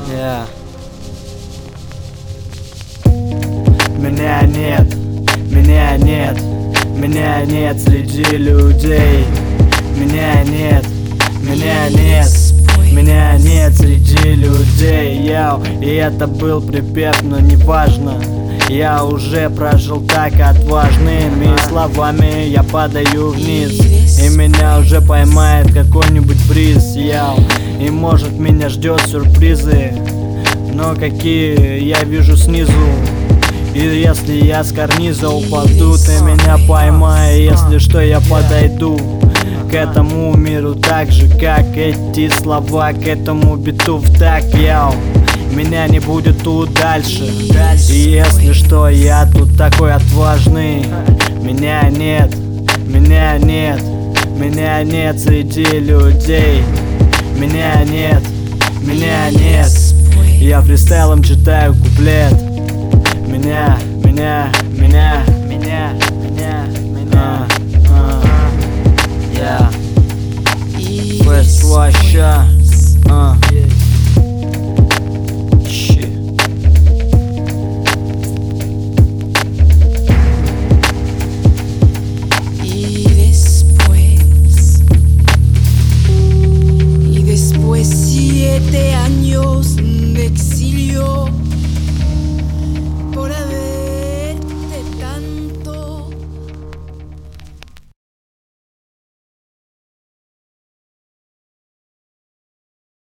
Yeah. Меня нет, меня нет, меня нет среди людей. Меня нет, меня нет, меня нет среди людей. Яу, и это был припев, но неважно. Я уже прожил так отважными словами, я падаю вниз, и меня уже поймает какой-нибудь бриз. Яу, и может меня ждет сюрпризы, но какие я вижу снизу. И если я с карниза упаду, ты меня поймай. Если что, я подойду к этому миру так же, как эти слова к этому биту в так. Яу, меня не будет тут дальше. И если что, я тут такой отважный. Меня нет, меня нет, меня нет среди людей. Меня нет, меня нет. Я фристайлом читаю куплет. Меня, меня, меня, меня, меня, меня. Я First Russia. Y después 7 años de exilio por haber